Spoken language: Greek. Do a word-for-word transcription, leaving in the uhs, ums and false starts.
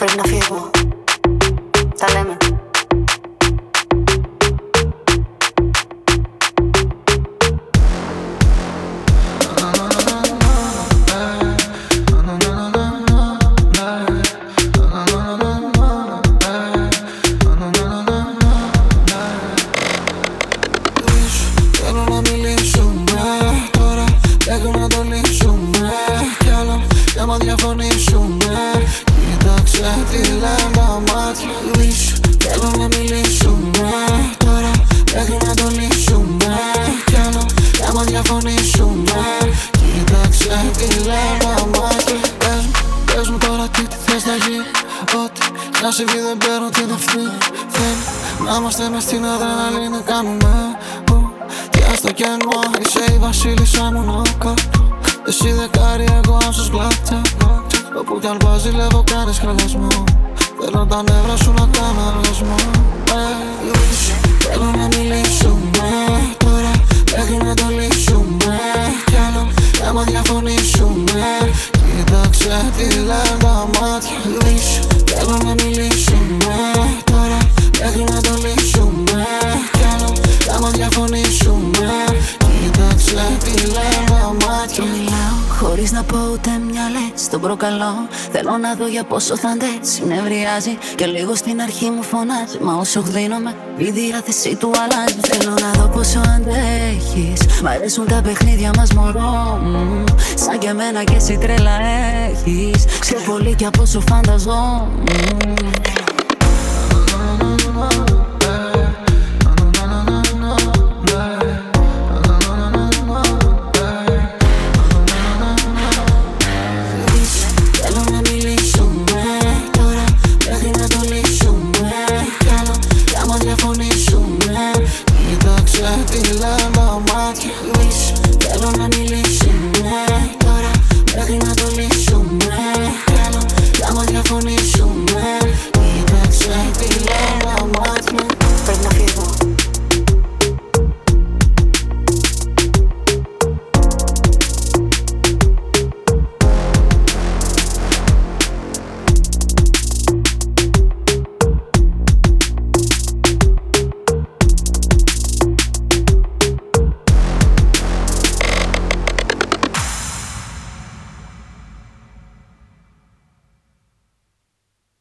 πρέπει να φύγω. Τα λέμε. Θέλω να μιλήσουμε τώρα, έχω να το λύσουμε κι άλλο για να διαφωνήσουμε. Κοίταξε τι λένε τα μάτια. Θέλω να μιλήσουμε τώρα, έχω να το λύσουμε κι άλλο για να διαφωνήσουμε. Κοίταξε τι λένε τα μάτια. Πες μου, πες μου τώρα τι θες να γίνει. Ό,τι να συμβεί δεν παίρνω την ευθύνη. Θέλω να είμαστε μες στην αδρεναλίνη. Κάνουμε στο κενό, είσαι η βασίλισσα μου νοκάτ. Εσύ δεκάρι, εγώ άσος γλάτσα. Όπου κι αν βαζιλεύω κάνεις χαλασμό. Θέλω τα νεύρα σου να κάνω αργασμό. Θέλω να μιλήσουμε τώρα, μέχρι να το λύσουμε κι άλλο για να διαφωνήσουμε. Κοίταξε τι λένε τα μάτια. Θέλω να μιλήσουμε τώρα, μέχρι να το λύσουμε κι άλλο για να διαφωνήσουμε. Κοίταξε τι λένε τα μάτια. Μιλάω χωρίς να πω ούτε μια λέξη. Τον προκαλώ, θέλω να δω για πόσο θα αντέξει. Νευριάζει και λίγο στην αρχή μου φωνάζει. Μα όσο δίνομαι, η διάθεσή του αλλάζει. Θέλω να δω πόσο αντέχεις. Μ' αρέσουν τα παιχνίδια μας μωρό μου. Σαν και εμένα και εσύ τρέλα έχεις. Ξέρω πολύ κι από όσο φανταζόμουν.